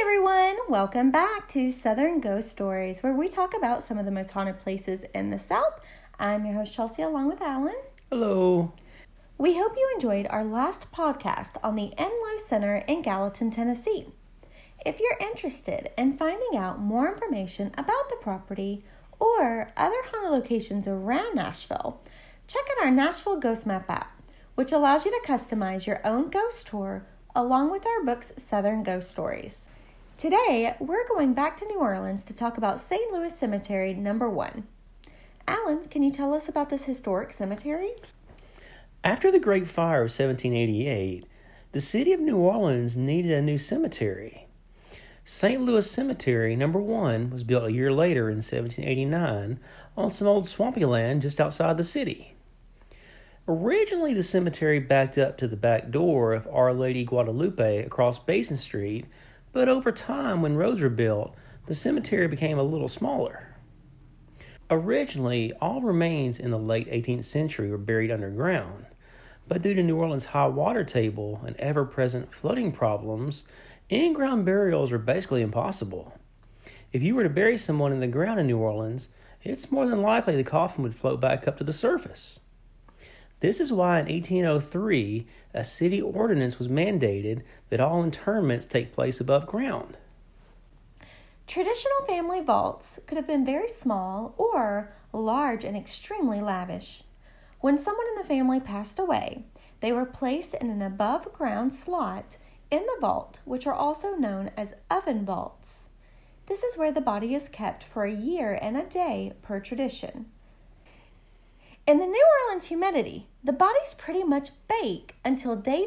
everyone, welcome back to Southern Ghost Stories, where we talk about some of the most haunted places in the South. I'm your host Chelsea, along with Alan. Hello. We hope you enjoyed our last podcast on the Enloe Center in Gallatin, Tennessee. If you're interested in finding out more information about the property or other haunted locations around Nashville, check out our Nashville Ghost Map app, which allows you to customize your own ghost tour along with our book's Southern Ghost Stories. Today, we're going back to New Orleans to talk about St. Louis Cemetery number 1. Alan, can you tell us about this historic cemetery? After the Great Fire of 1788, the city of New Orleans needed a new cemetery. St. Louis Cemetery number 1 was built a year later in 1789 on some old swampy land just outside the city. Originally, the cemetery backed up to the back door of Our Lady Guadalupe across Basin Street, but over time, when roads were built, the cemetery became a little smaller. Originally, all remains in the late 18th century were buried underground, but due to New Orleans' high water table and ever-present flooding problems, in-ground burials are basically impossible. If you were to bury someone in the ground in New Orleans, it's more than likely the coffin would float back up to the surface. This is why in 1803, a city ordinance was mandated that all interments take place above ground. Traditional family vaults could have been very small or large and extremely lavish. When someone in the family passed away, they were placed in an above-ground slot in the vault, which are also known as oven vaults. This is where the body is kept for a year and a day per tradition. In the New Orleans humidity, the bodies pretty much bake until day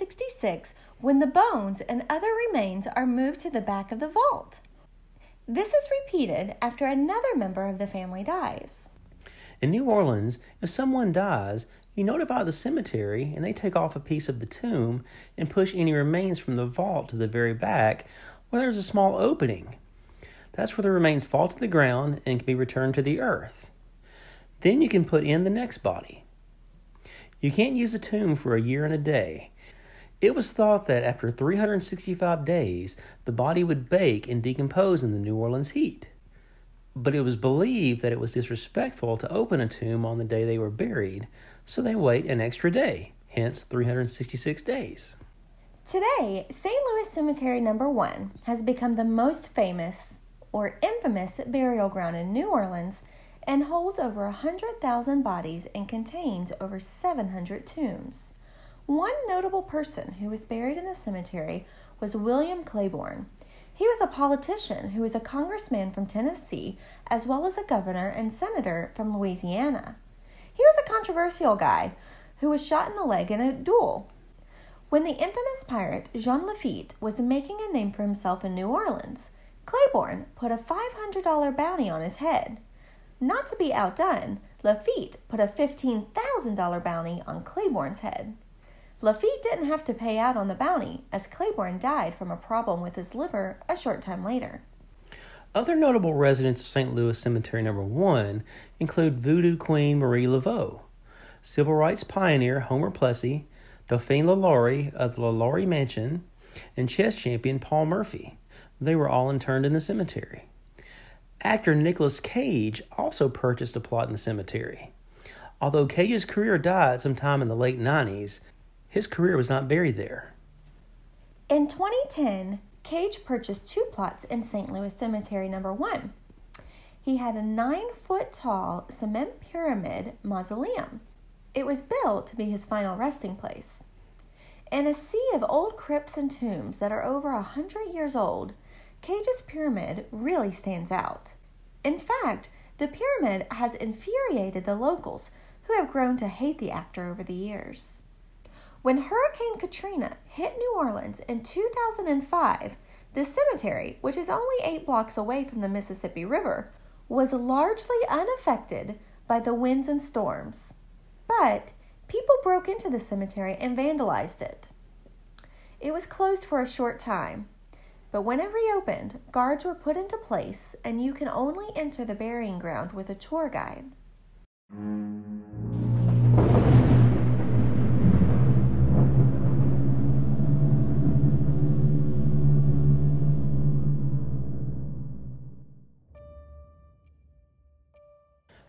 366 when the bones and other remains are moved to the back of the vault. This is repeated after another member of the family dies. In New Orleans, if someone dies, you notify the cemetery and they take off a piece of the tomb and push any remains from the vault to the very back where there's a small opening. That's where the remains fall to the ground and can be returned to the earth. Then you can put in the next body. You can't use a tomb for a year and a day. It was thought that after 365 days, the body would bake and decompose in the New Orleans heat. But it was believed that it was disrespectful to open a tomb on the day they were buried, so they wait an extra day, hence 366 days. Today, St. Louis Cemetery number 1 has become the most famous or infamous burial ground in New Orleans and holds over 100,000 bodies and contains over 700 tombs. One notable person who was buried in the cemetery was William Claiborne. He was a politician who was a congressman from Tennessee, as well as a governor and senator from Louisiana. He was a controversial guy who was shot in the leg in a duel. When the infamous pirate Jean Lafitte was making a name for himself in New Orleans, Claiborne put a $500 bounty on his head. Not to be outdone, Lafitte put a $15,000 bounty on Claiborne's head. Lafitte didn't have to pay out on the bounty, as Claiborne died from a problem with his liver a short time later. Other notable residents of St. Louis Cemetery number 1 include Voodoo Queen Marie Laveau, civil rights pioneer Homer Plessy, Dauphine LaLaurie of the LaLaurie Mansion, and chess champion Paul Murphy. They were all interred in the cemetery. Actor Nicolas Cage also purchased a plot in the cemetery. Although Cage's career died sometime in the late 90s, his career was not buried there. In 2010, Cage purchased 2 plots in St. Louis Cemetery number 1. He had a 9-foot-tall cement pyramid mausoleum. It was built to be his final resting place. In a sea of old crypts and tombs that are over 100 years old, Cage's pyramid really stands out. In fact, the pyramid has infuriated the locals, who have grown to hate the actor over the years. When Hurricane Katrina hit New Orleans in 2005, the cemetery, which is only 8 blocks away from the Mississippi River, was largely unaffected by the winds and storms. But people broke into the cemetery and vandalized it. It was closed for a short time, but when it reopened, guards were put into place, and you can only enter the burying ground with a tour guide.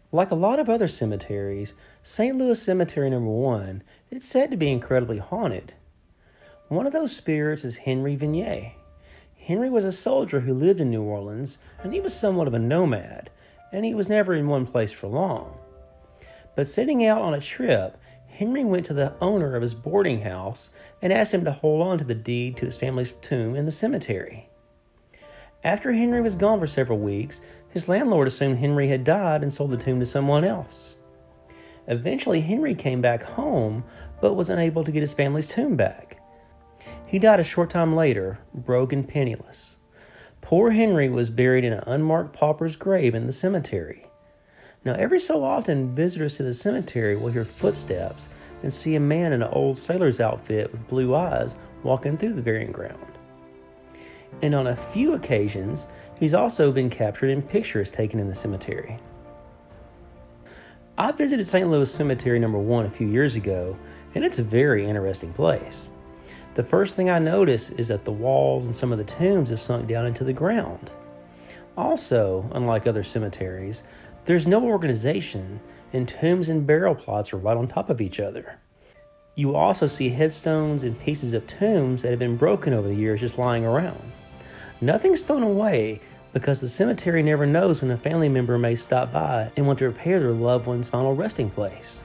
Like a lot of other cemeteries, St. Louis Cemetery Number 1 is said to be incredibly haunted. One of those spirits is Henry Vignier. Henry was a soldier who lived in New Orleans, and he was somewhat of a nomad, and he was never in one place for long. But setting out on a trip, Henry went to the owner of his boarding house and asked him to hold on to the deed to his family's tomb in the cemetery. After Henry was gone for several weeks, his landlord assumed Henry had died and sold the tomb to someone else. Eventually, Henry came back home, but was unable to get his family's tomb back. He died a short time later, broke and penniless. Poor Henry was buried in an unmarked pauper's grave in the cemetery. Now, every so often, visitors to the cemetery will hear footsteps and see a man in an old sailor's outfit with blue eyes walking through the burying ground. And on a few occasions, he's also been captured in pictures taken in the cemetery. I visited St. Louis Cemetery Number 1 a few years ago, and it's a very interesting place. The first thing I noticed is that the walls and some of the tombs have sunk down into the ground. Also, unlike other cemeteries, there's no organization, and tombs and burial plots are right on top of each other. You will also see headstones and pieces of tombs that have been broken over the years just lying around. Nothing's thrown away because the cemetery never knows when a family member may stop by and want to repair their loved one's final resting place.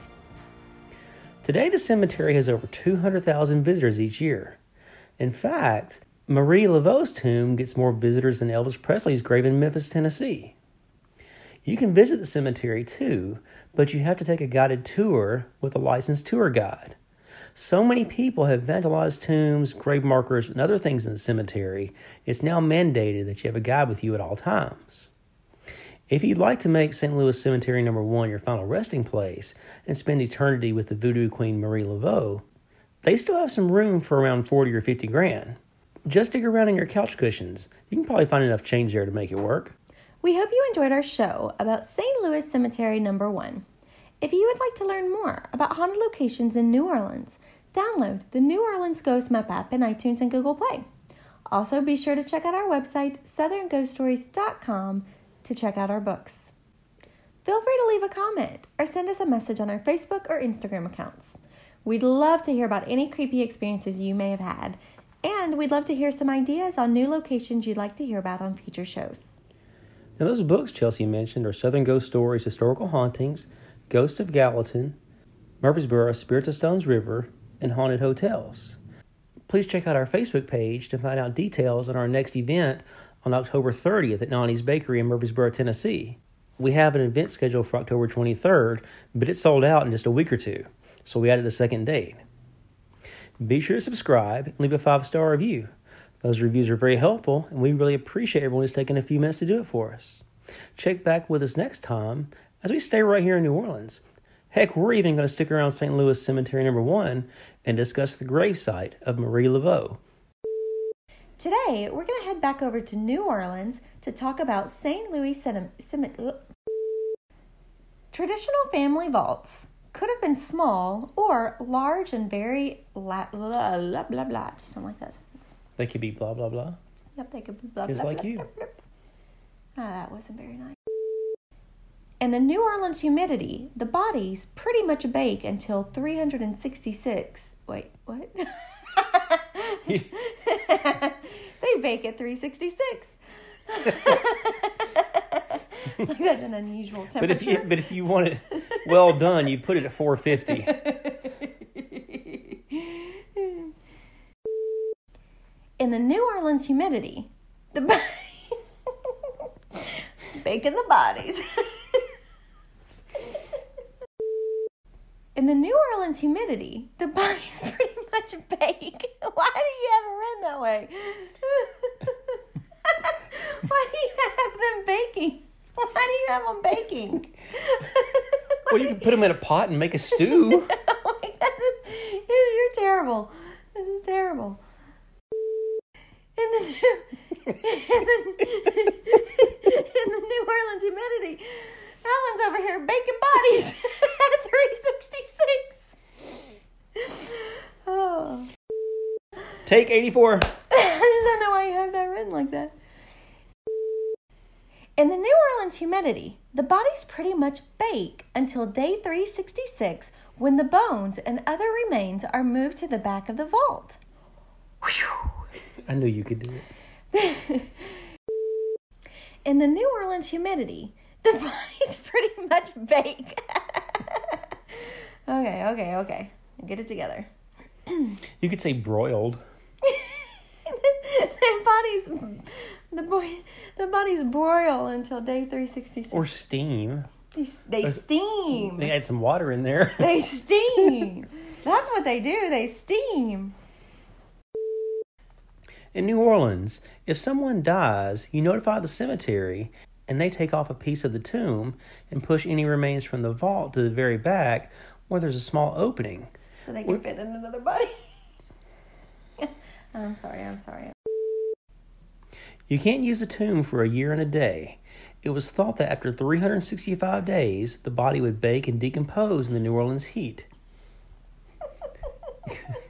Today, the cemetery has over 200,000 visitors each year. In fact, Marie Laveau's tomb gets more visitors than Elvis Presley's grave in Memphis, Tennessee. You can visit the cemetery too, but you have to take a guided tour with a licensed tour guide. So many people have vandalized tombs, grave markers, and other things in the cemetery, it's now mandated that you have a guide with you at all times. If you'd like to make St. Louis Cemetery Number 1 your final resting place and spend eternity with the voodoo queen Marie Laveau, they still have some room for around 40 or 50 grand. Just dig around in your couch cushions. You can probably find enough change there to make it work. We hope you enjoyed our show about St. Louis Cemetery Number 1. If you would like to learn more about haunted locations in New Orleans, download the New Orleans Ghost Map app in iTunes and Google Play. Also, be sure to check out our website, southernghoststories.com, to check out our books. Feel free to leave a comment or send us a message on our Facebook or Instagram accounts. We'd love to hear about any creepy experiences you may have had, and we'd love to hear some ideas on new locations you'd like to hear about on future shows. Now, those books Chelsea mentioned are Southern Ghost Stories, Historical Hauntings, Ghost of Gallatin, Murfreesboro, Spirits of Stones River, and Haunted Hotels. Please check out our Facebook page to find out details on our next event on October 30th at Nani's Bakery in Murfreesboro, Tennessee. We have an event scheduled for October 23rd, but it's sold out in just a week or two, so we added a second date. Be sure to subscribe and leave a 5-star review. Those reviews are very helpful, and we really appreciate everyone who's taken a few minutes to do it for us. Check back with us next time as we stay right here in New Orleans. Heck, we're even going to stick around St. Louis Cemetery Number 1 and discuss the gravesite of Marie Laveau. Today, we're going to head back over to New Orleans to talk about St. Louis Cemetery. Traditional family vaults could have been small or large and very blah, blah, blah, blah, blah. Just something like that. They could be blah, blah, blah. Yep, they could be blah, Just blah, like blah, you. blah, blah. That wasn't very nice. In the New Orleans humidity, the bodies pretty much bake until 366. Wait, what? They bake at 366. It's like that's an unusual temperature. But if you want it well done, you put it at 450. In the New Orleans humidity, the baking the bodies. In the New Orleans humidity, the bodies pretty much bake. Why do you have it written that way? Why do you have them baking? Why do you have them baking? Well, you can put them in a pot and make a stew. Oh my God, you're terrible. This is terrible. In the New Orleans humidity, Alan's over here baking bodies at 366. Oh. Take 84. I just don't know why you have that written like that. In the New Orleans humidity, the bodies pretty much bake until day 366 when the bones and other remains are moved to the back of the vault. I knew you could do it. In the New Orleans humidity, the bodies pretty much bake. Okay. Get it together. You could say broiled. The bodies broil until day 366. Or steam. They steam. They add some water in there. They steam. That's what they do. They steam. In New Orleans, if someone dies, you notify the cemetery, and they take off a piece of the tomb and push any remains from the vault to the very back where there's a small opening. So they can fit in another body. I'm sorry. You can't use a tomb for a year and a day. It was thought that after 365 days, the body would bake and decompose in the New Orleans heat.